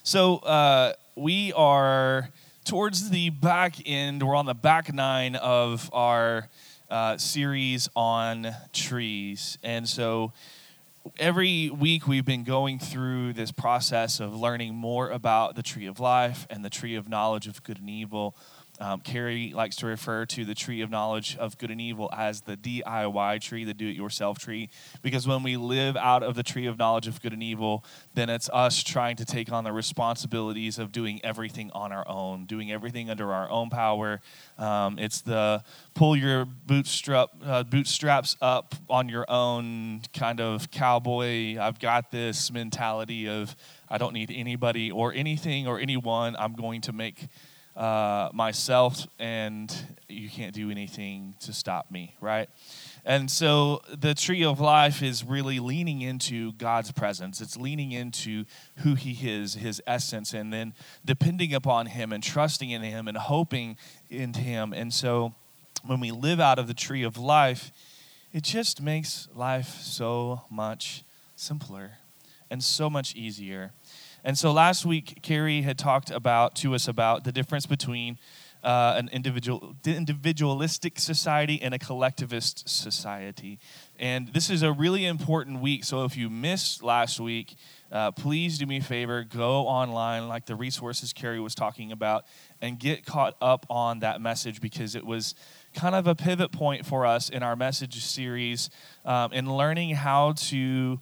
We are towards the back end. We're on the back nine of our series on trees. And so every week we've been going through this process of learning more about the tree of life and the tree of knowledge of good and evil. Carrie likes to refer to the tree of knowledge of good and evil as the DIY tree, the do-it-yourself tree, because when we live out of the tree of knowledge of good and evil, then it's us trying to take on the responsibilities of doing everything on our own, doing everything under our own power. It's the pull your bootstraps up on your own kind of cowboy, I've got this mentality of I don't need anybody or anything or anyone. I'm going to make myself, and you can't do anything to stop me, right? And so the tree of life is really leaning into God's presence. It's leaning into who he is, his essence, and then depending upon him and trusting in him and hoping in him. And so when we live out of the tree of life, it just makes life so much simpler and so much easier. And so last week, Carrie had talked to us about the difference between an individualistic society and a collectivist society. And this is a really important week. So if you missed last week, please do me a favor, go online, like the resources Carrie was talking about, and get caught up on that message, because it was kind of a pivot point for us in our message series in learning how to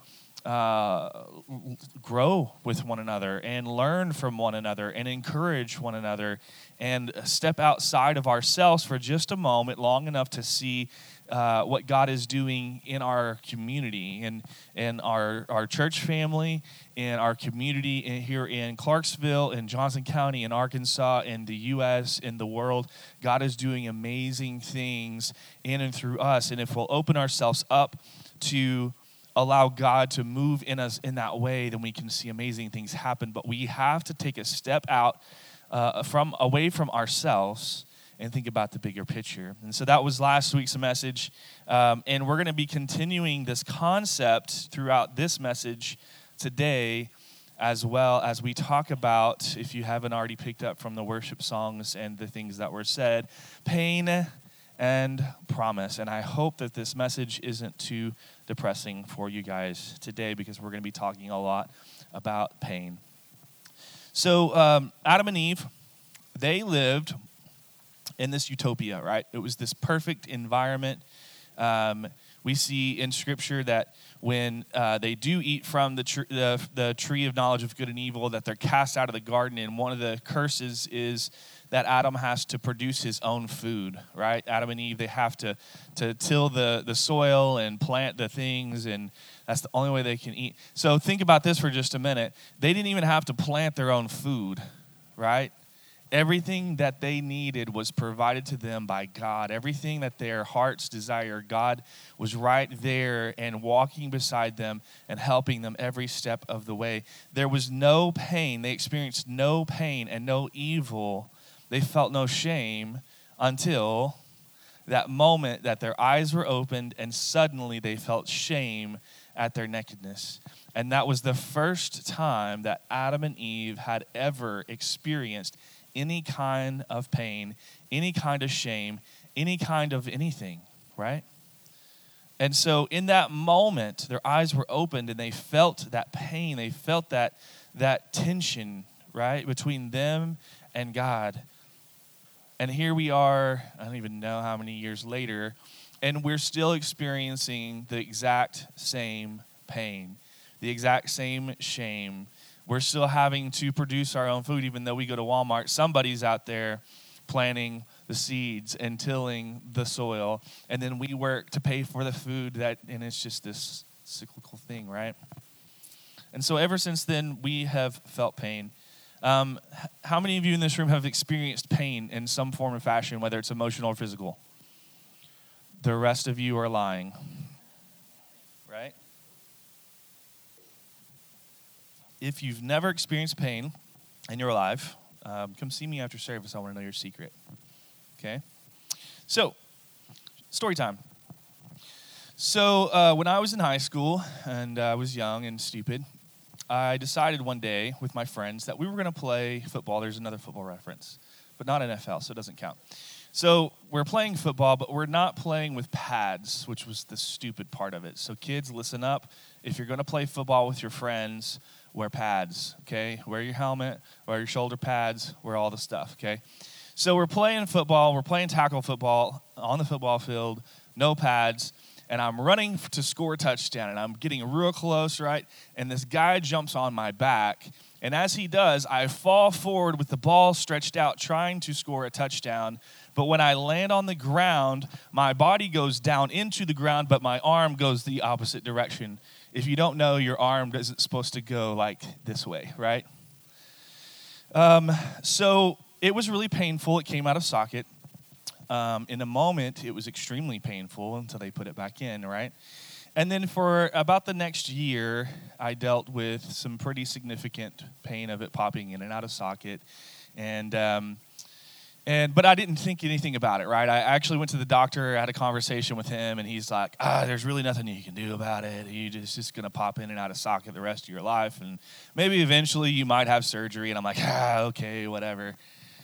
grow with one another and learn from one another and encourage one another and step outside of ourselves for just a moment, long enough to see what God is doing in our community and in our church family, in our community here in Clarksville, in Johnson County, in Arkansas, in the U.S., in the world. God is doing amazing things in and through us. And if we'll open ourselves up to allow God to move in us in that way, then we can see amazing things happen. But we have to take a step out away from ourselves and think about the bigger picture. And so that was last week's message. And we're going to be continuing this concept throughout this message today, as well as we talk about, if you haven't already picked up from the worship songs and the things that were said, pain and promise. And I hope that this message isn't too depressing for you guys today, because we're going to be talking a lot about pain. So Adam and Eve, they lived in this utopia, right? It was this perfect environment. We see in Scripture that when they do eat from the tree of knowledge of good and evil, that they're cast out of the garden, and one of the curses is that Adam has to produce his own food, right? Adam and Eve, they have to till the soil and plant the things, and that's the only way they can eat. So think about this for just a minute. They didn't even have to plant their own food, right? Everything that they needed was provided to them by God. Everything that their hearts desire, God was right there and walking beside them and helping them every step of the way. There was no pain. They experienced no pain and no evil. They felt no shame until that moment that their eyes were opened and suddenly they felt shame at their nakedness. And that was the first time that Adam and Eve had ever experienced any kind of pain, any kind of shame, any kind of anything, right? And so in that moment, their eyes were opened and they felt that pain. They felt that tension, right, between them and God. And here we are, I don't even know how many years later, and we're still experiencing the exact same pain, the exact same shame. We're still having to produce our own food, even though we go to Walmart. Somebody's out there planting the seeds and tilling the soil, and then we work to pay for the food, and it's just this cyclical thing, right? And so ever since then, we have felt pain. How many of you in this room have experienced pain in some form or fashion, whether it's emotional or physical? The rest of you are lying, right? If you've never experienced pain in your life, come see me after service. I want to know your secret, okay? So, story time. So when I was in high school and I was young and stupid, I decided one day with my friends that we were going to play football. There's another football reference, but not NFL, so it doesn't count. So we're playing football, but we're not playing with pads, which was the stupid part of it. So kids, listen up. If you're going to play football with your friends, wear pads, okay? Wear your helmet, wear your shoulder pads, wear all the stuff, okay? So we're playing football. We're playing tackle football on the football field, no pads, and I'm running to score a touchdown, and I'm getting real close, right? And this guy jumps on my back, and as he does, I fall forward with the ball stretched out, trying to score a touchdown. But when I land on the ground, my body goes down into the ground, but my arm goes the opposite direction. If you don't know, your arm isn't supposed to go like this way, right? So it was really painful. It came out of socket. In a moment, it was extremely painful until they put it back in, right? And then for about the next year, I dealt with some pretty significant pain of it popping in and out of socket. But I didn't think anything about it, right? I actually went to the doctor, had a conversation with him, and he's like, there's really nothing you can do about it. It's just going to pop in and out of socket the rest of your life, and maybe eventually you might have surgery. And I'm like, okay, whatever.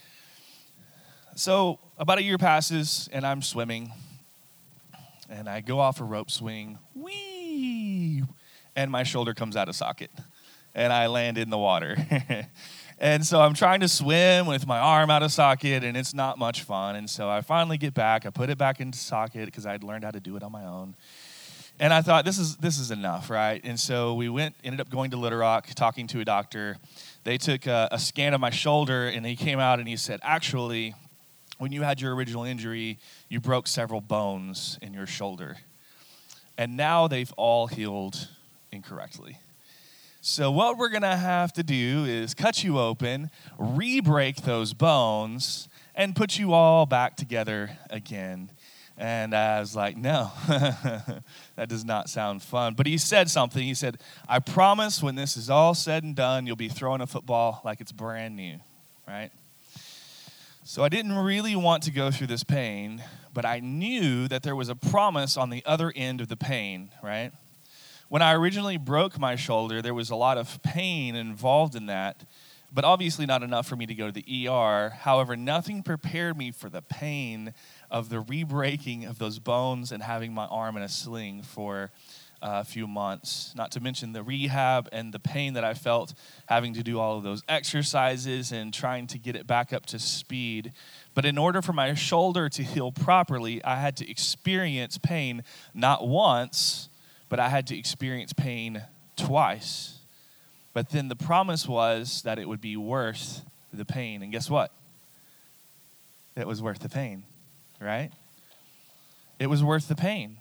So about a year passes, and I'm swimming, and I go off a rope swing, whee, and my shoulder comes out of socket, and I land in the water. And so I'm trying to swim with my arm out of socket, and it's not much fun. And so I finally get back. I put it back into socket because I'd learned how to do it on my own. And I thought, this is enough, right? And so we ended up going to Little Rock, talking to a doctor. They took a scan of my shoulder, and he came out and he said, actually, when you had your original injury, you broke several bones in your shoulder. And now they've all healed incorrectly. So what we're going to have to do is cut you open, re-break those bones, and put you all back together again. And I was like, no, that does not sound fun. But he said something. He said, I promise when this is all said and done, you'll be throwing a football like it's brand new, right? So I didn't really want to go through this pain, but I knew that there was a promise on the other end of the pain, right? When I originally broke my shoulder, there was a lot of pain involved in that, but obviously not enough for me to go to the ER. However, nothing prepared me for the pain of the re-breaking of those bones and having my arm in a sling for a few months, not to mention the rehab and the pain that I felt having to do all of those exercises and trying to get it back up to speed. But in order for my shoulder to heal properly, I had to experience pain not once, but I had to experience pain twice. But then the promise was that it would be worth the pain. And guess what? It was worth the pain, right? It was worth the pain.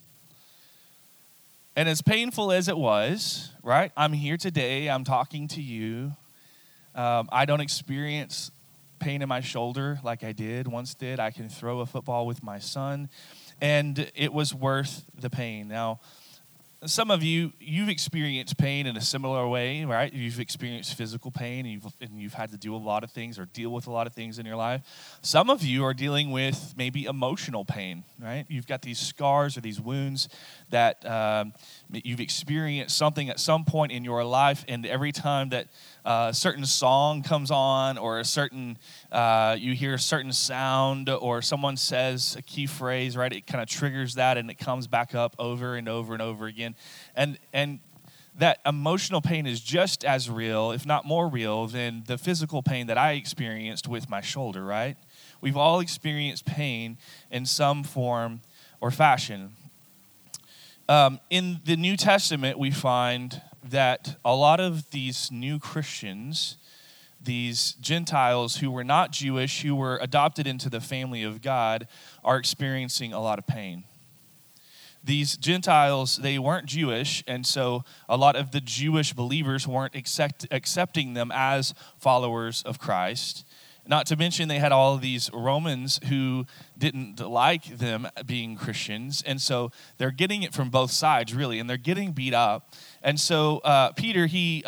And as painful as it was, right? I'm here today. I'm talking to you. I don't experience pain in my shoulder like I once did. I can throw a football with my son. And it was worth the pain. Now, some of you've experienced pain in a similar way, right? You've experienced physical pain, and you've had to do a lot of things or deal with a lot of things in your life. Some of you are dealing with maybe emotional pain, right? You've got these scars or these wounds that you've experienced something at some point in your life, and every time that a certain song comes on or a certain you hear a certain sound or someone says a key phrase, right? It kind of triggers that, and it comes back up over and over and over again. And that emotional pain is just as real, if not more real, than the physical pain that I experienced with my shoulder, right? We've all experienced pain in some form or fashion. In the New Testament, we find that a lot of these new Christians, these Gentiles who were not Jewish, who were adopted into the family of God, are experiencing a lot of pain. These Gentiles, they weren't Jewish, and so a lot of the Jewish believers weren't accepting them as followers of Christ. Not to mention they had all of these Romans who didn't like them being Christians, and so they're getting it from both sides, really, and they're getting beat up. And so Peter, he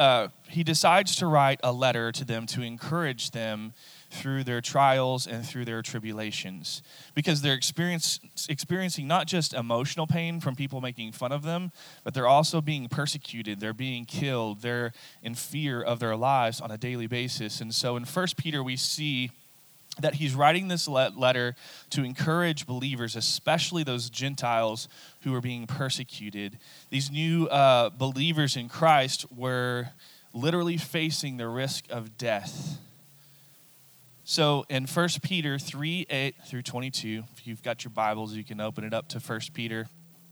he decides to write a letter to them to encourage them through their trials and through their tribulations, because they're experiencing not just emotional pain from people making fun of them, but they're also being persecuted, they're being killed, they're in fear of their lives on a daily basis. And so in 1 Peter we see that he's writing this letter to encourage believers, especially those Gentiles who are being persecuted. These new believers in Christ were literally facing the risk of death. So in 1 Peter 3:8 through 22, if you've got your Bibles, you can open it up to 1 Peter.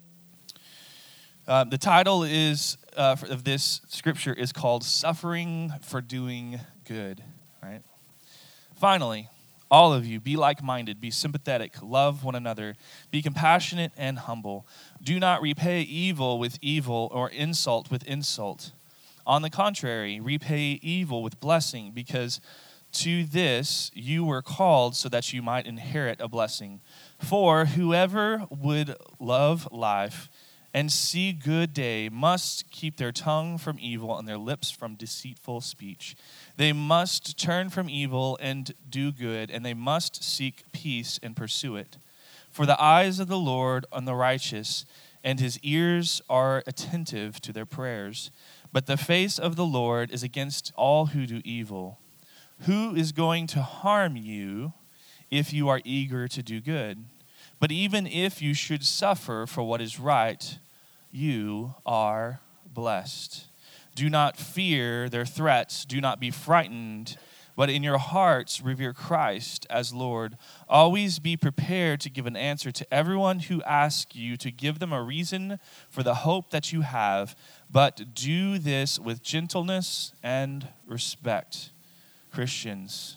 The title of this scripture is called Suffering for Doing Good. Right? Finally, all of you, be like-minded, be sympathetic, love one another, be compassionate and humble. Do not repay evil with evil or insult with insult. On the contrary, repay evil with blessing, because to this you were called, so that you might inherit a blessing. For whoever would love life and see good day must keep their tongue from evil and their lips from deceitful speech. They must turn from evil and do good, and they must seek peace and pursue it. For the eyes of the Lord on the righteous, and his ears are attentive to their prayers. But the face of the Lord is against all who do evil. Who is going to harm you if you are eager to do good? But even if you should suffer for what is right, you are blessed. Do not fear their threats. Do not be frightened, but in your hearts revere Christ as Lord. Always be prepared to give an answer to everyone who asks you to give them a reason for the hope that you have, but do this with gentleness and respect. Christians,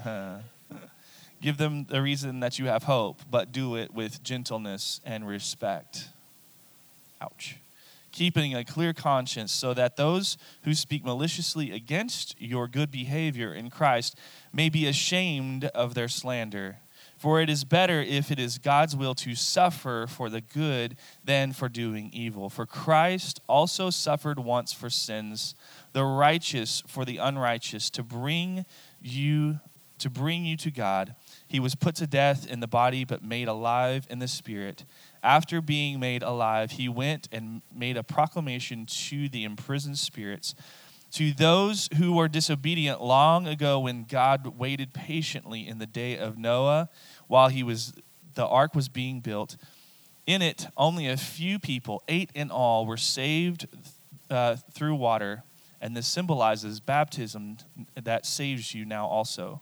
give them the reason that you have hope, but do it with gentleness and respect. Ouch. Keeping a clear conscience, so that those who speak maliciously against your good behavior in Christ may be ashamed of their slander. For it is better, if it is God's will, to suffer for the good than for doing evil. For Christ also suffered once for sins, the righteous for the unrighteous, to bring you to God. He was put to death in the body, but made alive in the spirit. After being made alive, he went and made a proclamation to the imprisoned spirits, to those who were disobedient long ago, when God waited patiently in the day of Noah while the ark was being built. In it, only a few people, 8 in all, were saved through water, and this symbolizes baptism that saves you now also.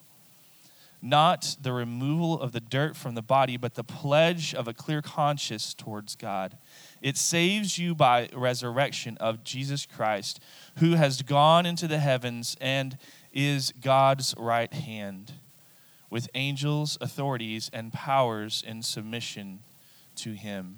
Not the removal of the dirt from the body, but the pledge of a clear conscience towards God. It saves you by resurrection of Jesus Christ, who has gone into the heavens and is God's right hand, with angels, authorities, and powers in submission to him.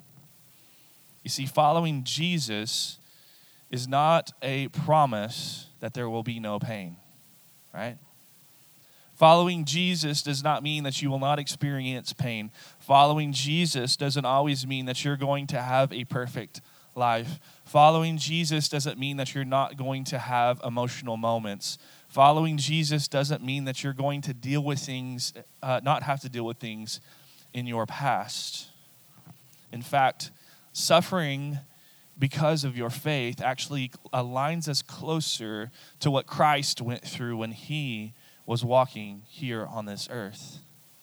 You see, following Jesus is not a promise that there will be no pain, right? Following Jesus does not mean that you will not experience pain. Following Jesus doesn't always mean that you're going to have a perfect life. Following Jesus doesn't mean that you're not going to have emotional moments. Following Jesus doesn't mean that you're going to deal with things, not have to deal with things in your past. In fact, suffering because of your faith actually aligns us closer to what Christ went through when he was walking here on this earth.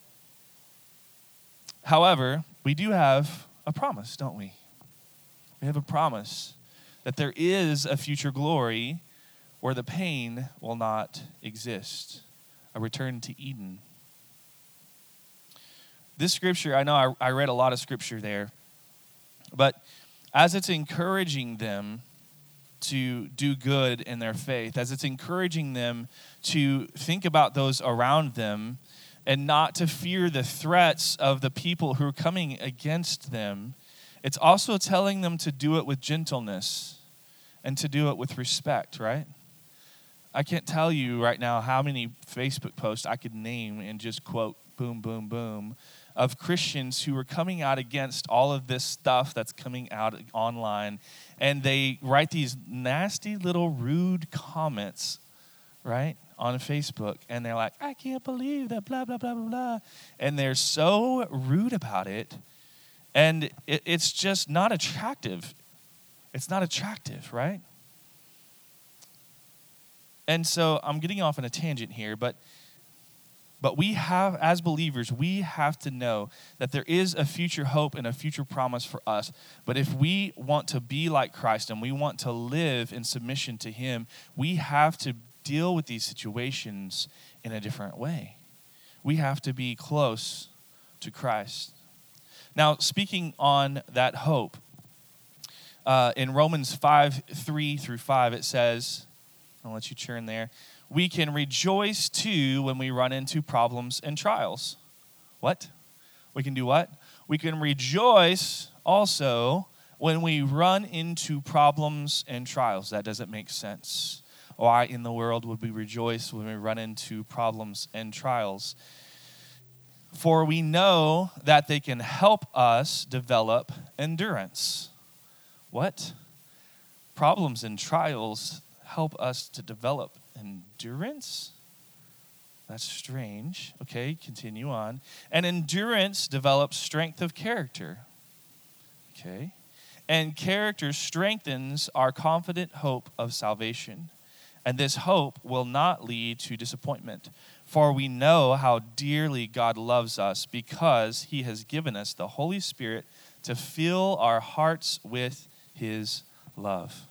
However, we do have a promise, don't we? We have a promise that there is a future glory where the pain will not exist, a return to Eden. This scripture, I know I read a lot of scripture there, but as it's encouraging them to do good in their faith, as it's encouraging them to think about those around them and not to fear the threats of the people who are coming against them, it's also telling them to do it with gentleness and to do it with respect, right? I can't tell you right now how many Facebook posts I could name and just quote, boom, boom, boom, of Christians who are coming out against all of this stuff that's coming out online. And they write these nasty little rude comments, right, on Facebook. And they're like, I can't believe that, blah, blah, blah, blah, blah. And they're so rude about it. And it's just not attractive. It's not attractive, right? And so I'm getting off on a tangent here, but we have, as believers, we have to know that there is a future hope and a future promise for us. But if we want to be like Christ and we want to live in submission to him, we have to deal with these situations in a different way. We have to be close to Christ. Now, speaking on that hope, in Romans 5:3-5, it says, I'll let you turn there. We can rejoice too when we run into problems and trials. What? We can do what? We can rejoice also when we run into problems and trials. That doesn't make sense. Why in the world would we rejoice when we run into problems and trials? For we know that they can help us develop endurance. What? Problems and trials help us to develop endurance? That's strange. Okay, continue on. And endurance develops strength of character. Okay. And character strengthens our confident hope of salvation. And this hope will not lead to disappointment. For we know how dearly God loves us because he has given us the Holy Spirit to fill our hearts with his love.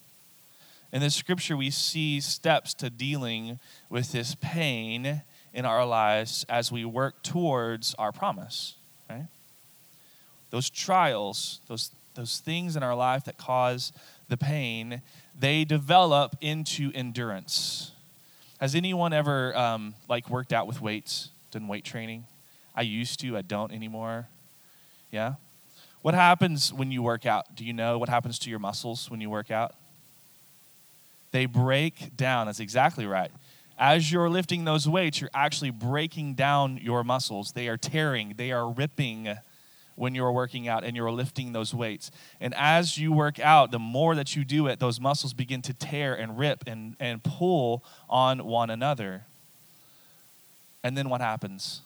In this scripture, we see steps to dealing with this pain in our lives as we work towards our promise, right? Those trials, those things in our life that cause the pain, they develop into endurance. Has anyone ever worked out with weights, done weight training? I used to, I don't anymore. Yeah? What happens when you work out? Do you know what happens to your muscles when you work out? They break down. That's exactly right. As you're lifting those weights, you're actually breaking down your muscles. They are tearing. They are ripping when you're working out and you're lifting those weights. And as you work out, the more that you do it, those muscles begin to tear and rip and pull on one another. And then what happens?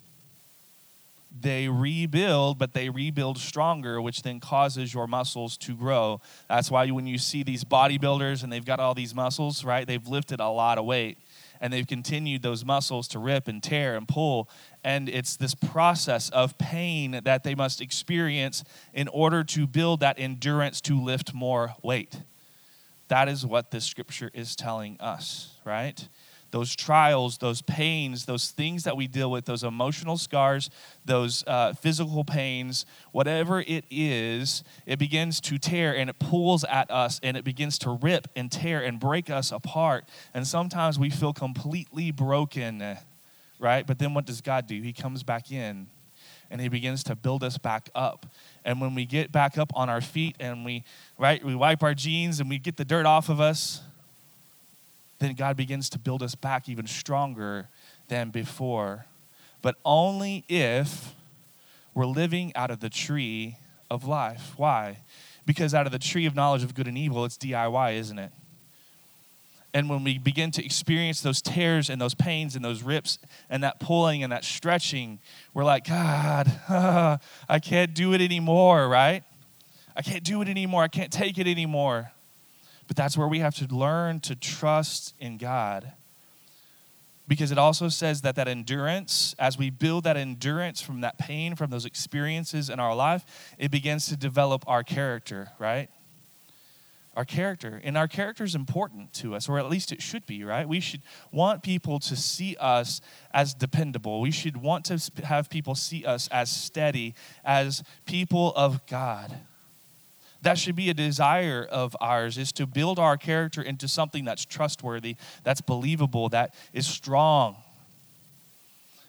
They rebuild, but they rebuild stronger, which then causes your muscles to grow. That's why when you see these bodybuilders and they've got all these muscles, right, they've lifted a lot of weight, and they've continued those muscles to rip and tear and pull. And it's this process of pain that they must experience in order to build that endurance to lift more weight. That is what this scripture is telling us, right? Those trials, those pains, those things that we deal with, those emotional scars, those physical pains, whatever it is, it begins to tear and it pulls at us and it begins to rip and tear and break us apart. And sometimes we feel completely broken, right? But then what does God do? He comes back in and he begins to build us back up. And when we get back up on our feet and we wipe our jeans and we get the dirt off of us, then God begins to build us back even stronger than before. But only if we're living out of the tree of life. Why? Because out of the tree of knowledge of good and evil, it's DIY, isn't it? And when we begin to experience those tears and those pains and those rips and that pulling and that stretching, we're like, God, I can't do it anymore, right? I can't do it anymore. I can't take it anymore. But that's where we have to learn to trust in God. Because it also says that endurance, as we build that endurance from that pain, from those experiences in our life, it begins to develop our character, right? Our character. And our character is important to us, or at least it should be, right? We should want people to see us as dependable. We should want to have people see us as steady, as people of God. That should be a desire of ours, is to build our character into something that's trustworthy, that's believable, that is strong.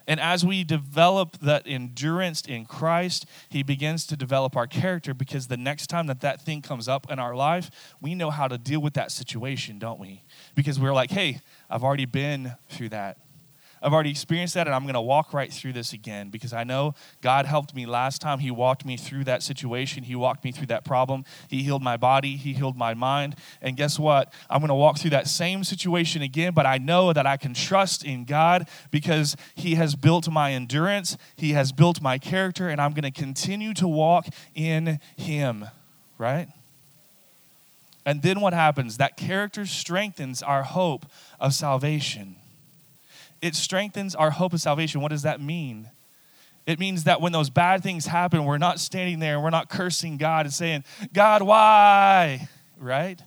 And as we develop that endurance in Christ, he begins to develop our character, because the next time that thing comes up in our life, we know how to deal with that situation, don't we? Because we're like, hey, I've already been through that. I've already experienced that, and I'm going to walk right through this again, because I know God helped me last time. He walked me through that situation. He walked me through that problem. He healed my body. He healed my mind. And guess what? I'm going to walk through that same situation again, but I know that I can trust in God, because he has built my endurance. He has built my character, and I'm going to continue to walk in him, right? And then what happens? That character strengthens our hope of salvation. It strengthens our hope of salvation. What does that mean? It means that when those bad things happen, we're not standing there and we're not cursing God and saying, God, why? Right?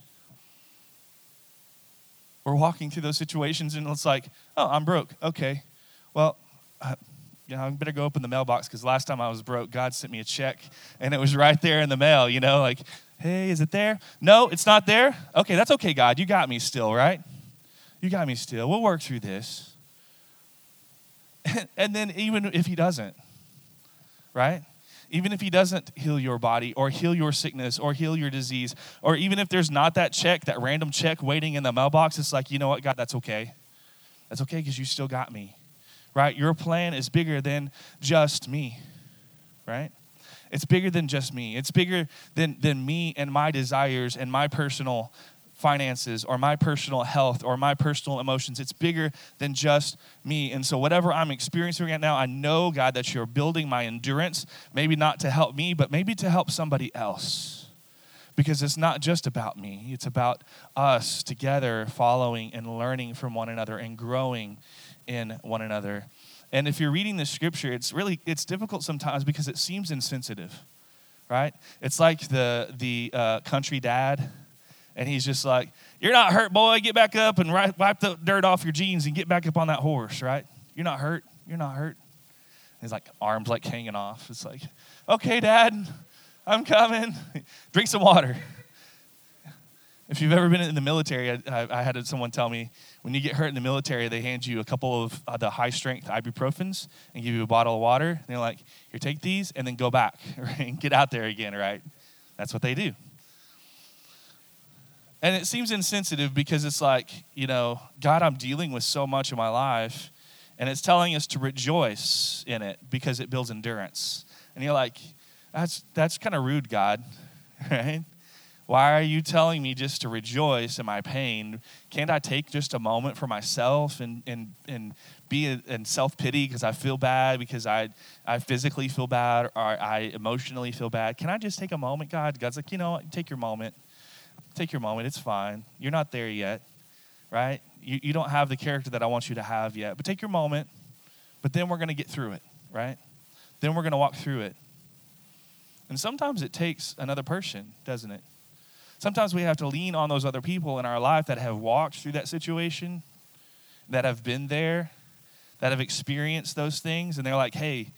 We're walking through those situations and it's like, oh, I'm broke. Okay. Well, I better go open the mailbox, because last time I was broke, God sent me a check and it was right there in the mail, like, hey, is it there? No, it's not there. Okay, that's okay, God. You got me still, right? You got me still. We'll work through this. And then even if he doesn't, right? Even if he doesn't heal your body or heal your sickness or heal your disease, or even if there's not that check, that random check waiting in the mailbox, it's like, you know what, God, that's okay. That's okay, because you still got me, right? Your plan is bigger than just me, right? It's bigger than just me. It's bigger than me and my desires and my personal finances or my personal health or my personal emotions. It's bigger than just me. And so whatever I'm experiencing right now, I know, God, that you're building my endurance, maybe not to help me, but maybe to help somebody else. Because it's not just about me. It's about us together following and learning from one another and growing in one another. And if you're reading the scripture, it's difficult sometimes because it seems insensitive, right? It's like the country dad. And he's just like, you're not hurt, boy. Get back up and wipe the dirt off your jeans and get back up on that horse, right? You're not hurt. You're not hurt. And his arms hanging off. It's like, okay, Dad, I'm coming. Drink some water. If you've ever been in the military, I had someone tell me, when you get hurt in the military, they hand you a couple of the high-strength ibuprofens and give you a bottle of water. And they're like, here, take these and then go back, right? And get out there again, right? That's what they do. And it seems insensitive because it's like, God, I'm dealing with so much in my life, and it's telling us to rejoice in it because it builds endurance. And you're like, that's kind of rude, God, right? Why are you telling me just to rejoice in my pain? Can't I take just a moment for myself and be in self-pity because I feel bad, because I physically feel bad, or I emotionally feel bad? Can I just take a moment, God? God's like, take your moment. Take your moment. It's fine. You're not there yet, right? You don't have the character that I want you to have yet. But take your moment. But then we're going to get through it, right? Then we're going to walk through it. And sometimes it takes another person, doesn't it? Sometimes we have to lean on those other people in our life that have walked through that situation, that have been there, that have experienced those things. And they're like, hey,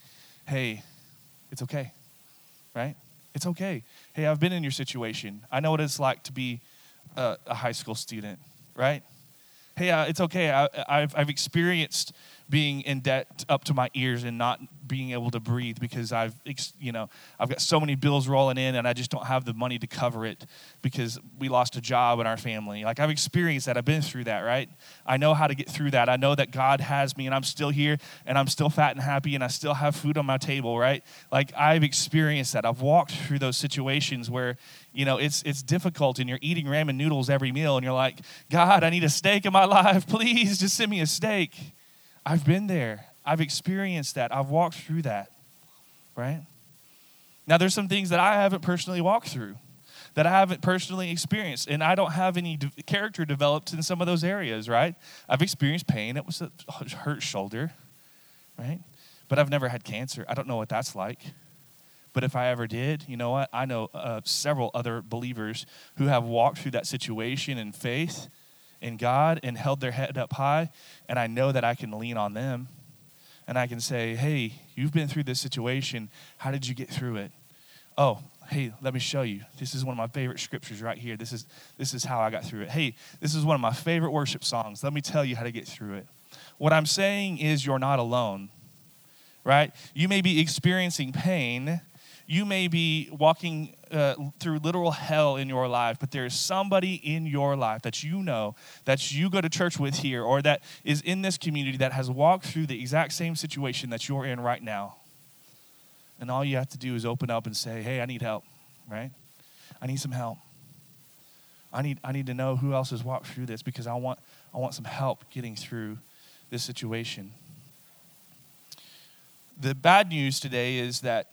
it's okay, right? It's okay. Hey, I've been in your situation. I know what it's like to be a high school student, right? Hey, it's okay. I've experienced being in debt up to my ears and not being able to breathe because I've got so many bills rolling in and I just don't have the money to cover it because we lost a job in our family. I've experienced that. I've been through that, right? I know how to get through that. I know that God has me and I'm still here and I'm still fat and happy and I still have food on my table, right? I've experienced that. I've walked through those situations where, it's difficult and you're eating ramen noodles every meal and you're like, God, I need a steak in my life. Please just send me a steak. I've been there. I've experienced that. I've walked through that, right? Now, there's some things that I haven't personally walked through, that I haven't personally experienced, and I don't have any character developed in some of those areas, right? I've experienced pain. It was a hurt shoulder, right? But I've never had cancer. I don't know what that's like. But if I ever did, you know what? I know several other believers who have walked through that situation in faith in God and held their head up high, and I know that I can lean on them. And I can say, hey, you've been through this situation. How did you get through it? Oh, hey, let me show you. This is one of my favorite scriptures right here. This is how I got through it. Hey, this is one of my favorite worship songs. Let me tell you how to get through it. What I'm saying is you're not alone. right? You may be experiencing pain. You may be walking through literal hell in your life, but there's somebody in your life that you know, that you go to church with here, or that is in this community that has walked through the exact same situation that you're in right now. And all you have to do is open up and say, hey, I need help, right? I need some help. I need to know who else has walked through this, because I want some help getting through this situation. The bad news today is that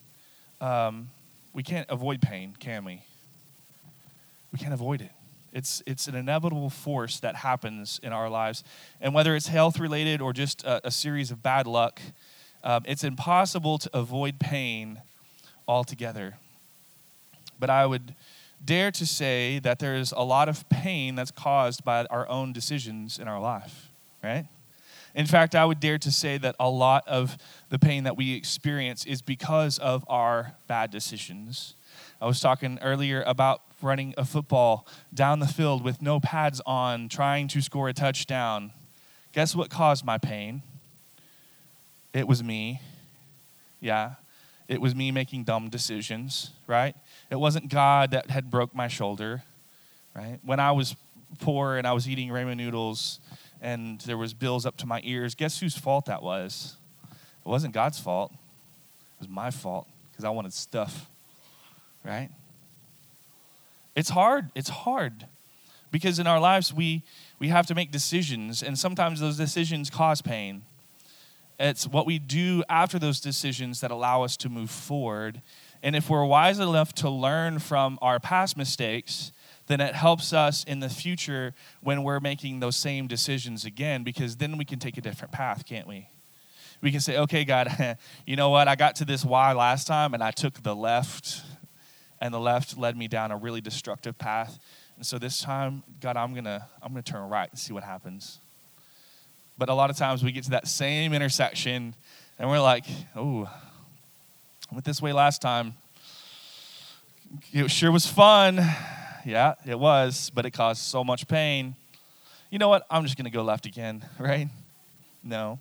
we can't avoid pain, can we? We can't avoid it. It's an inevitable force that happens in our lives. And whether it's health-related or just a series of bad luck, it's impossible to avoid pain altogether. But I would dare to say that there's a lot of pain that's caused by our own decisions in our life, right? In fact, I would dare to say that a lot of the pain that we experience is because of our bad decisions. I was talking earlier about running a football down the field with no pads on, trying to score a touchdown. Guess what caused my pain? It was me. Yeah, it was me making dumb decisions, right? It wasn't God that had broke my shoulder, right? When I was poor and I was eating ramen noodles and there was bills up to my ears, guess whose fault that was? It wasn't God's fault. It was my fault because I wanted stuff, right? It's hard. It's hard because in our lives we have to make decisions, and sometimes those decisions cause pain. It's what we do after those decisions that allow us to move forward. And if we're wise enough to learn from our past mistakes, then it helps us in the future when we're making those same decisions again, because then we can take a different path, can't we? We can say, okay, God, you know what? I got to this Y last time, and I took the left, and the left led me down a really destructive path. And so this time, God, I'm gonna turn right and see what happens. But a lot of times we get to that same intersection, and we're like, oh, I went this way last time. It sure was fun. Yeah, it was, but it caused so much pain. You know what? I'm just going to go left again, right? No.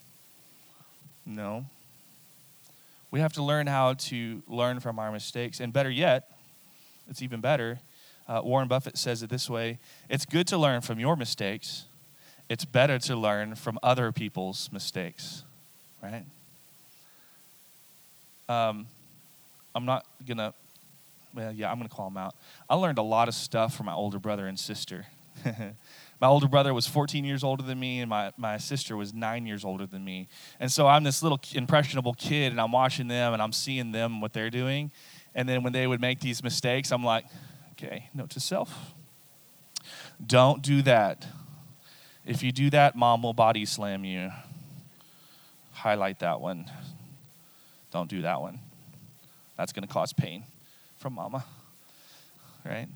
We have to learn how to learn from our mistakes. And better yet, it's even better. Warren Buffett says it this way: it's good to learn from your mistakes. It's better to learn from other people's mistakes, right? I'm not going to, well, yeah, I'm going to call them out. I learned a lot of stuff from my older brother and sister. My older brother was 14 years older than me, and my sister was 9 years older than me. And so I'm this little impressionable kid, and I'm watching them, and I'm seeing them, what they're doing. And then when they would make these mistakes, I'm like, okay, note to self. Don't do that. If you do that, mom will body slam you. Highlight that one. Don't do that one. That's going to cause pain from mama, right?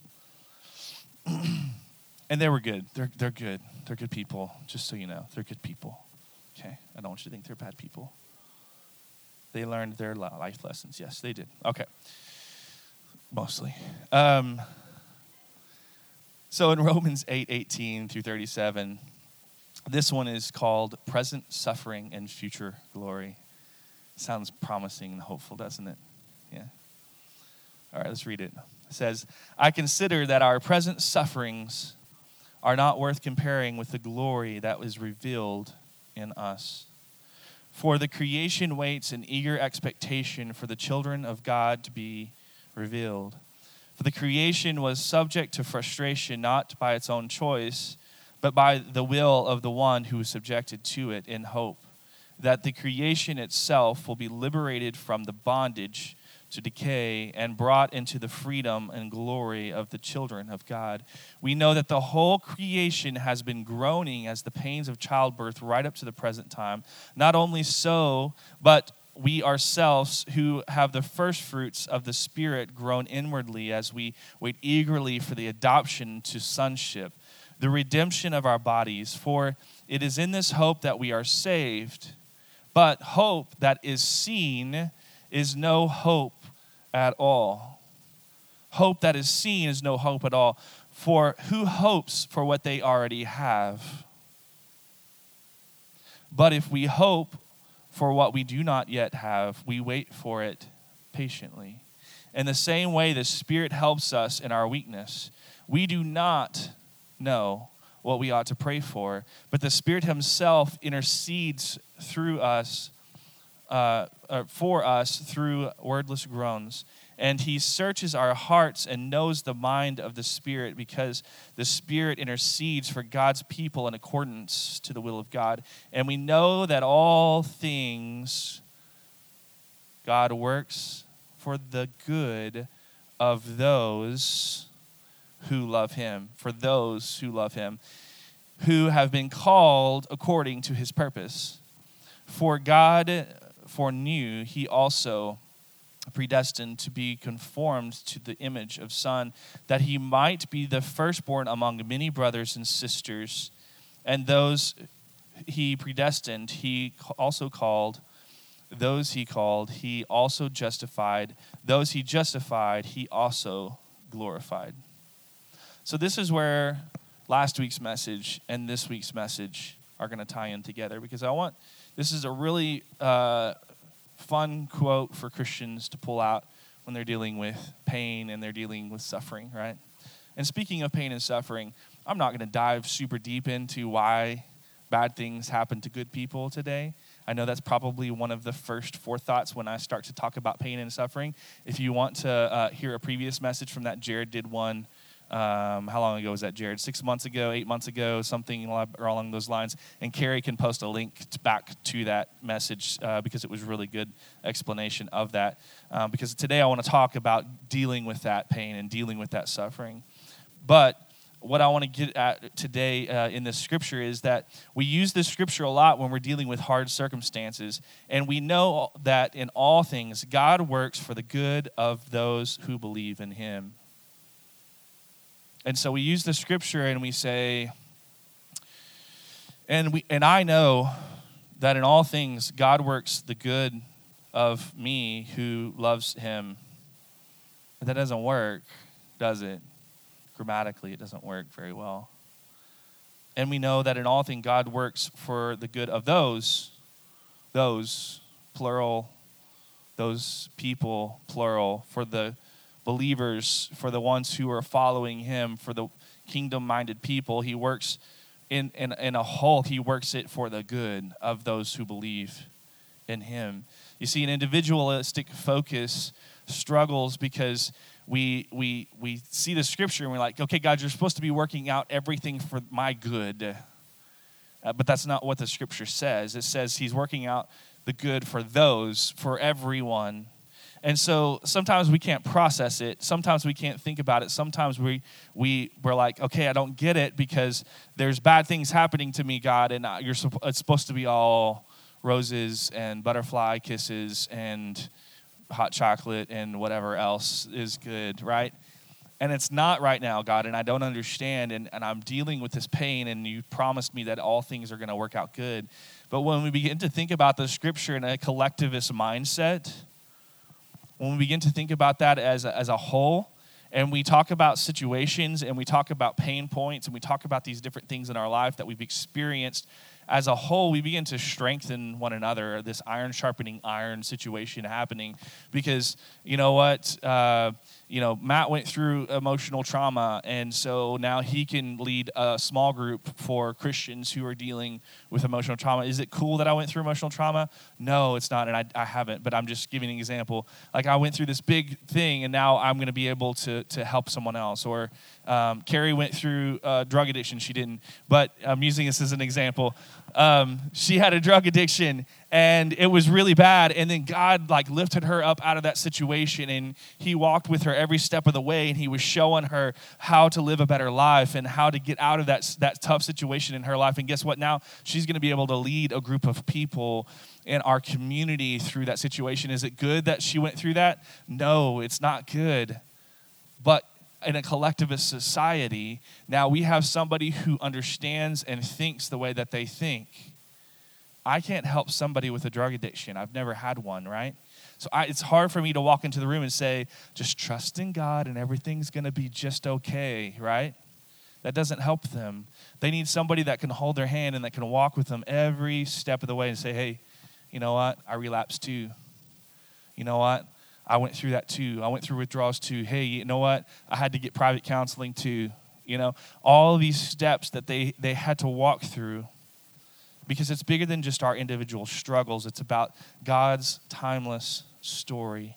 And they were good. They're good. They're good people, just so you know. They're good people, okay? I don't want you to think they're bad people. They learned their life lessons. Yes, they did. Okay, mostly. So in Romans 8:18 through 37, this one is called Present Suffering and Future Glory. Sounds promising and hopeful, doesn't it? Yeah. All right, let's read it. It says, I consider that our present sufferings are not worth comparing with the glory that was revealed in us. For the creation waits in eager expectation for the children of God to be revealed. For the creation was subject to frustration, not by its own choice, but by the will of the one who was subjected to it, in hope that the creation itself will be liberated from the bondage to decay and brought into the freedom and glory of the children of God. We know that the whole creation has been groaning as the pains of childbirth right up to the present time. Not only so, but we ourselves who have the first fruits of the Spirit groan inwardly as we wait eagerly for the adoption to sonship, the redemption of our bodies. For it is in this hope that we are saved. But hope that is seen is no hope at all. Hope that is seen is no hope at all. For who hopes for what they already have? But if we hope for what we do not yet have, we wait for it patiently. In the same way, the Spirit helps us in our weakness. We do not know what we ought to pray for, but the Spirit himself intercedes through us, for us through wordless groans. And he searches our hearts and knows the mind of the Spirit, because the Spirit intercedes for God's people in accordance to the will of God. And we know that all things God works for the good of those who love him, for those who love him, who have been called according to his purpose. For God foreknew, he also predestined to be conformed to the image of Son, that he might be the firstborn among many brothers and sisters. And those he predestined, he also called. Those he called, he also justified. Those he justified, he also glorified. So this is where last week's message and this week's message are going to tie in together, because this is a really fun quote for Christians to pull out when they're dealing with pain and they're dealing with suffering, right? And speaking of pain and suffering, I'm not going to dive super deep into why bad things happen to good people today. I know that's probably one of the first forethoughts when I start to talk about pain and suffering. If you want to hear a previous message from that, Jared did one. How long ago was that, Jared? 6 months ago, 8 months ago, something along those lines. And Carrie can post a link back to that message because it was really good explanation of that. Because today I want to talk about dealing with that pain and dealing with that suffering. But what I want to get at today in this scripture is that we use this scripture a lot when we're dealing with hard circumstances. And we know that in all things, God works for the good of those who believe in him. And so we use the scripture and we say, and I know that in all things God works the good of me who loves him. But that doesn't work, does it? Grammatically, it doesn't work very well. And we know that in all things God works for the good of those, plural, those people, plural, for the believers, for the ones who are following him, for the kingdom-minded people. He works in a whole. He works it for the good of those who believe in him. You see, an individualistic focus struggles because we see the scripture and we're like, okay, God, you're supposed to be working out everything for my good. But that's not what the scripture says. It says he's working out the good for those, for everyone. And so sometimes we can't process it. Sometimes we can't think about it. Sometimes we're like, okay, I don't get it because there's bad things happening to me, God, and it's supposed to be all roses and butterfly kisses and hot chocolate and whatever else is good, right? And it's not right now, God, and I don't understand, and I'm dealing with this pain, and you promised me that all things are going to work out good. But when we begin to think about the scripture in a collectivist mindset, when we begin to think about that as a whole, and we talk about situations, and we talk about pain points, and we talk about these different things in our life that we've experienced, as a whole, we begin to strengthen one another, this iron sharpening iron situation happening. Because, you know what, Matt went through emotional trauma, and so now he can lead a small group for Christians who are dealing with emotional trauma. Is it cool that I went through emotional trauma? No, it's not, and I haven't, but I'm just giving an example. Like, I went through this big thing, and now I'm going to be able to help someone else. Or Carrie went through drug addiction. She didn't, but I'm using this as an example. She had a drug addiction, and it was really bad, and then God lifted her up out of that situation, and he walked with her every step of the way, and he was showing her how to live a better life and how to get out of that tough situation in her life. And guess what? Now she's going to be able to lead a group of people in our community through that situation. Is it good that she went through that? No, it's not good. But in a collectivist society, now we have somebody who understands and thinks the way that they think. I can't help somebody with a drug addiction. I've never had one, right? So it's hard for me to walk into the room and say, just trust in God and everything's going to be just okay, right? That doesn't help them. They need somebody that can hold their hand and that can walk with them every step of the way and say, hey, You know what? I relapsed too. You know what? I went through that too. I went through withdrawals too. Hey, you know what? I had to get private counseling too. You know, all of these steps that they had to walk through, because it's bigger than just our individual struggles. It's about God's timeless story.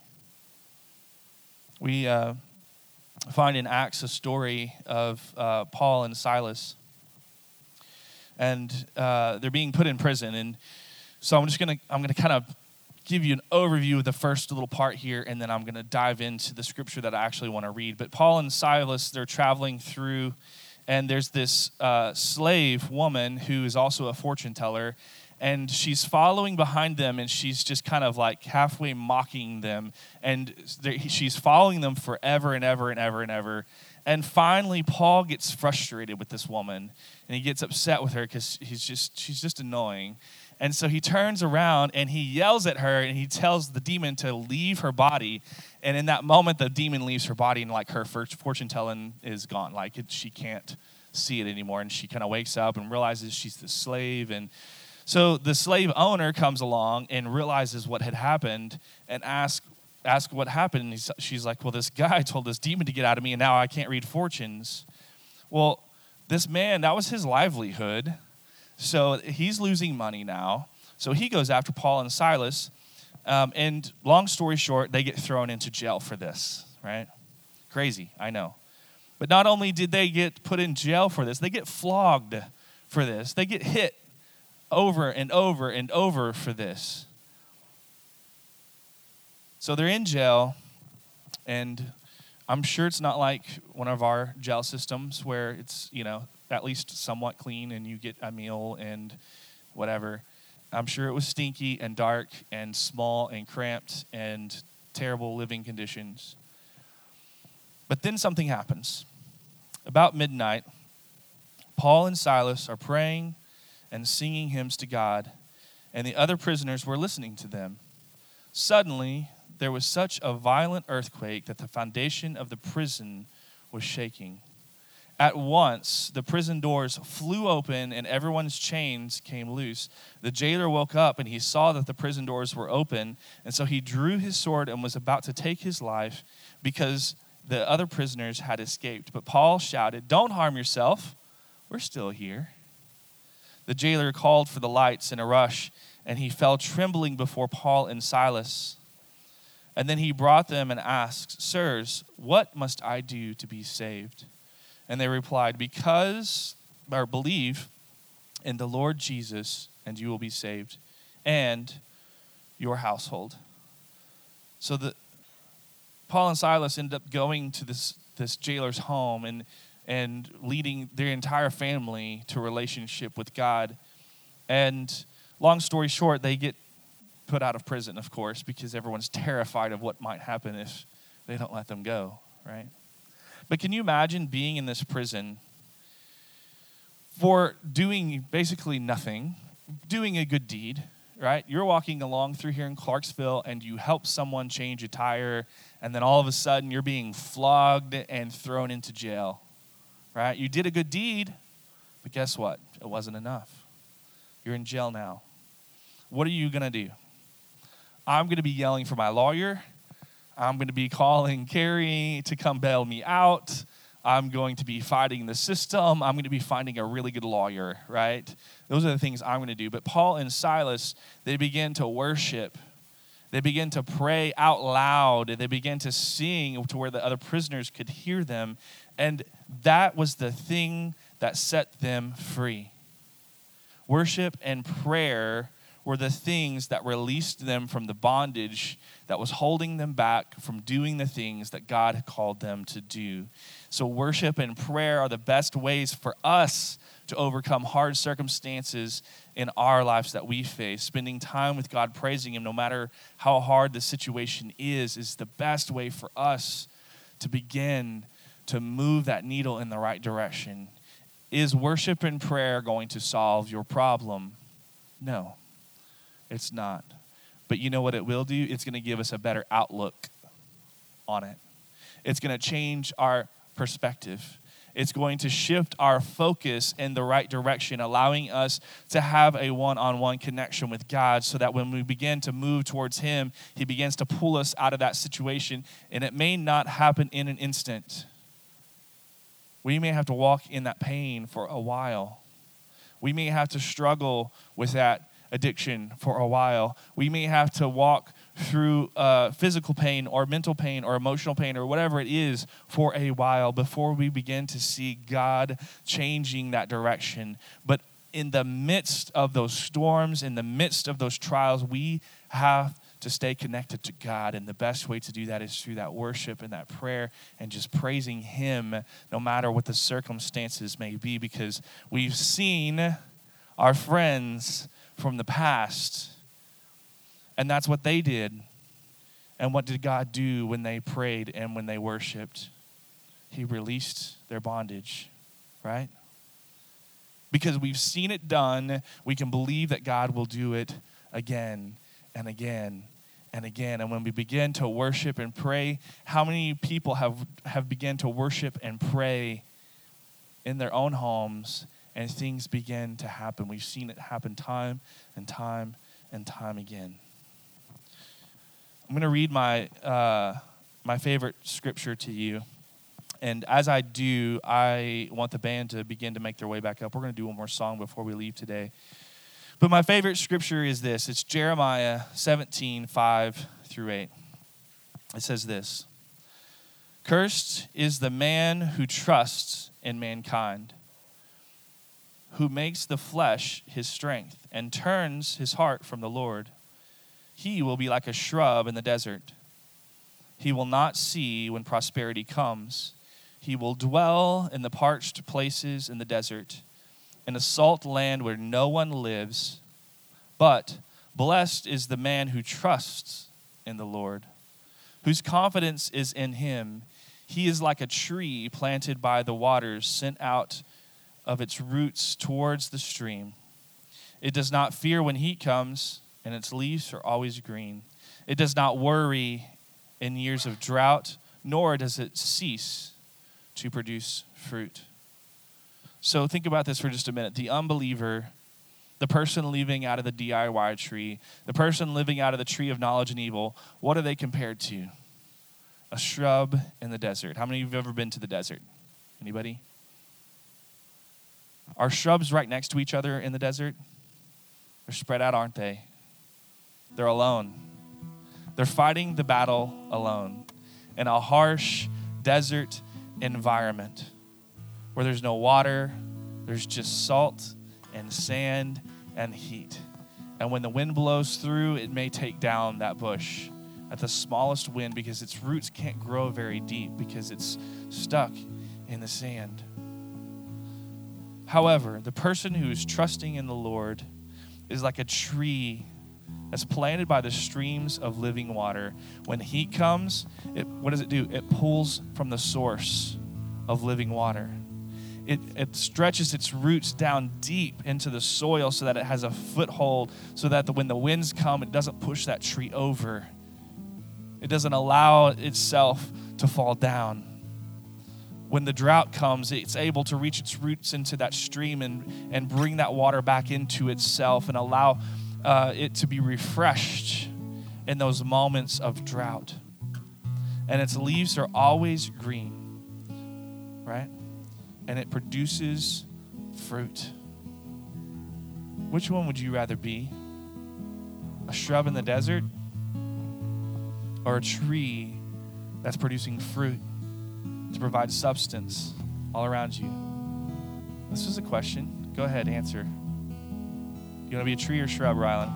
We find in Acts a story of Paul and Silas, and they're being put in prison. And so I'm gonna kind of give you an overview of the first little part here, and then I'm going to dive into the scripture that I actually want to read. But Paul and Silas, they're traveling through, and there's this slave woman who is also a fortune teller, and she's following behind them, and she's just kind of like halfway mocking them, and she's following them forever and ever and ever and ever. And finally, Paul gets frustrated with this woman, and he gets upset with her because she's just annoying. And so he turns around and he yells at her, and he tells the demon to leave her body. And in that moment, the demon leaves her body, and like her fortune telling is gone. Like she can't see it anymore. And she kind of wakes up and realizes she's the slave. And so the slave owner comes along and realizes what had happened and asks what happened. And she's like, well, this guy told this demon to get out of me, and now I can't read fortunes. Well, this man, that was his livelihood. So he's losing money now. So he goes after Paul and Silas. And long story short, they get thrown into jail for this, right? Crazy, I know. But not only did they get put in jail for this, they get flogged for this. They get hit over and over and over for this. So they're in jail, and I'm sure it's not like one of our jail systems where it's, at least somewhat clean and you get a meal and whatever. I'm sure it was stinky and dark and small and cramped and terrible living conditions. But then something happens. About midnight, Paul and Silas are praying and singing hymns to God, and the other prisoners were listening to them. Suddenly, there was such a violent earthquake that the foundation of the prison was shaking. At once, the prison doors flew open and everyone's chains came loose. The jailer woke up and he saw that the prison doors were open, and so he drew his sword and was about to take his life because the other prisoners had escaped. But Paul shouted, "Don't harm yourself. We're still here." The jailer called for the lights in a rush, and he fell trembling before Paul and Silas. And then he brought them and asked, "Sirs, what must I do to be saved?" And they replied, believe in the Lord Jesus, and you will be saved, and your household. So Paul and Silas ended up going to this jailer's home and leading their entire family to a relationship with God. And long story short, they get put out of prison, of course, because everyone's terrified of what might happen if they don't let them go, right? But can you imagine being in this prison for doing basically nothing, doing a good deed, right? You're walking along through here in Clarksville and you help someone change a tire, and then all of a sudden you're being flogged and thrown into jail, right? You did a good deed, but guess what? It wasn't enough. You're in jail now. What are you going to do? I'm going to be yelling for my lawyer. I'm going to be calling Carrie to come bail me out. I'm going to be fighting the system. I'm going to be finding a really good lawyer, right? Those are the things I'm going to do. But Paul and Silas, they begin to worship. They begin to pray out loud. They begin to sing to where the other prisoners could hear them. And that was the thing that set them free. Worship and prayer were the things that released them from the bondage that was holding them back from doing the things that God had called them to do. So worship and prayer are the best ways for us to overcome hard circumstances in our lives that we face. Spending time with God, praising Him, no matter how hard the situation is the best way for us to begin to move that needle in the right direction. Is worship and prayer going to solve your problem? No. It's not. But you know what it will do? It's going to give us a better outlook on it. It's going to change our perspective. It's going to shift our focus in the right direction, allowing us to have a one-on-one connection with God so that when we begin to move towards him, he begins to pull us out of that situation. And it may not happen in an instant. We may have to walk in that pain for a while. We may have to struggle with that addiction for a while. We may have to walk through physical pain or mental pain or emotional pain or whatever it is for a while before we begin to see God changing that direction. But in the midst of those storms, in the midst of those trials, we have to stay connected to God. And the best way to do that is through that worship and that prayer and just praising him no matter what the circumstances may be, because we've seen our friends from the past, and that's what they did. And what did God do when they prayed and when they worshiped? He released their bondage, right? Because we've seen it done, we can believe that God will do it again and again and again. And when we begin to worship and pray, how many people have begun to worship and pray in their own homes, and things begin to happen? We've seen it happen time and time and time again. I'm going to read my favorite scripture to you. And as I do, I want the band to begin to make their way back up. We're going to do one more song before we leave today. But my favorite scripture is this. It's Jeremiah 17:5-8. It says this: "Cursed is the man who trusts in mankind, who makes the flesh his strength and turns his heart from the Lord. He will be like a shrub in the desert. He will not see when prosperity comes. He will dwell in the parched places in the desert, in a salt land where no one lives. But blessed is the man who trusts in the Lord, whose confidence is in him. He is like a tree planted by the waters, sent out of its roots towards the stream. It does not fear when heat comes, and its leaves are always green. It does not worry in years of drought, nor does it cease to produce fruit." So think about this for just a minute. The unbeliever, the person living out of the DIY tree, the person living out of the tree of knowledge and evil, what are they compared to? A shrub in the desert. How many of you have ever been to the desert? Anybody? Are shrubs right next to each other in the desert? They're spread out, aren't they? They're alone. They're fighting the battle alone in a harsh desert environment where there's no water, there's just salt and sand and heat. And when the wind blows through, it may take down that bush at the smallest wind because its roots can't grow very deep because it's stuck in the sand. However, the person who is trusting in the Lord is like a tree that's planted by the streams of living water. When heat comes, what does it do? It pulls from the source of living water. It stretches its roots down deep into the soil so that it has a foothold, so that when the winds come, it doesn't push that tree over. It doesn't allow itself to fall down. When the drought comes, it's able to reach its roots into that stream and bring that water back into itself and allow it to be refreshed in those moments of drought. And its leaves are always green, right? And it produces fruit. Which one would you rather be? A shrub in the desert or a tree that's producing fruit to provide substance all around you? This is a question. Go ahead, answer. You want to be a tree or shrub, Rylan?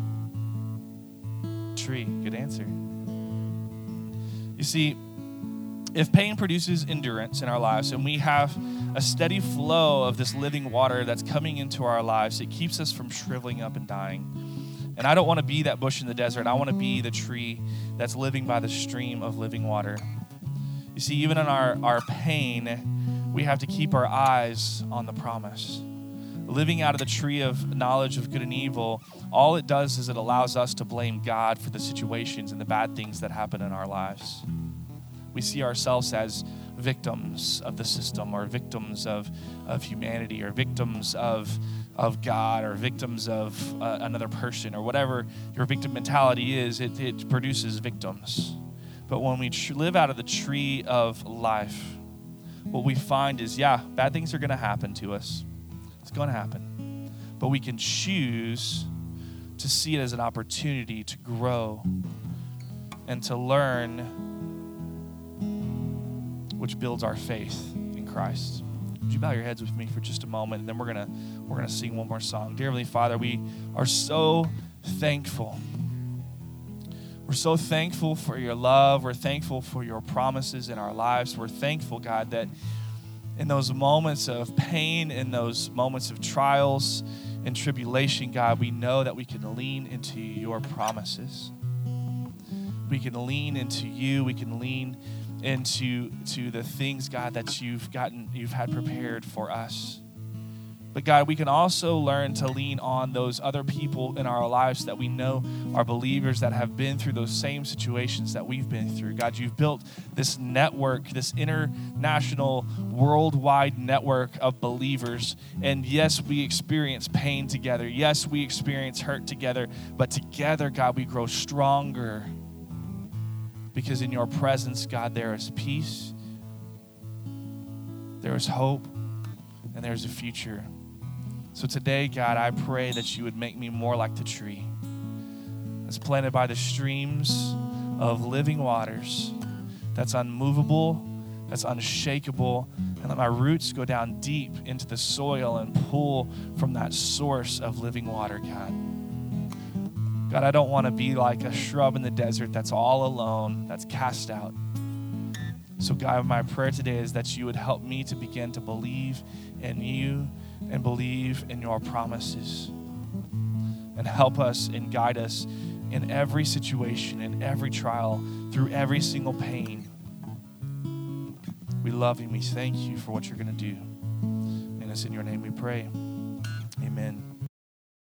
Tree. Good answer. You see, if pain produces endurance in our lives and we have a steady flow of this living water that's coming into our lives, it keeps us from shriveling up and dying. And I don't want to be that bush in the desert. I want to be the tree that's living by the stream of living water. You see, even in our pain, we have to keep our eyes on the promise. Living out of the tree of knowledge of good and evil, all it does is it allows us to blame God for the situations and the bad things that happen in our lives. We see ourselves as victims of the system, or victims of humanity, or victims of God, or victims of another person, or whatever your victim mentality is. It produces victims. But when we live out of the tree of life, what we find is, bad things are going to happen to us. It's going to happen. But we can choose to see it as an opportunity to grow and to learn, which builds our faith in Christ. Would you bow your heads with me for just a moment, and then we're gonna sing one more song. Dear Heavenly Father, we are so thankful. We're so thankful for your love. We're thankful for your promises in our lives. We're thankful, God, that in those moments of pain, in those moments of trials and tribulation, God, we know that we can lean into your promises. We can lean into you. We can lean into the things, God, that you've had prepared for us. But God, we can also learn to lean on those other people in our lives that we know are believers that have been through those same situations that we've been through. God, you've built this network, this international, worldwide network of believers. And yes, we experience pain together. Yes, we experience hurt together. But together, God, we grow stronger. Because in your presence, God, there is peace, there is hope, and there's a future. So today, God, I pray that you would make me more like the tree that's planted by the streams of living waters, that's unmovable, that's unshakable, and let my roots go down deep into the soil and pull from that source of living water, God. God, I don't want to be like a shrub in the desert that's all alone, that's cast out. So God, my prayer today is that you would help me to begin to believe in you and believe in your promises, and help us and guide us in every situation, in every trial, through every single pain. We love you and we thank you for what you're going to do. And it's in your name we pray.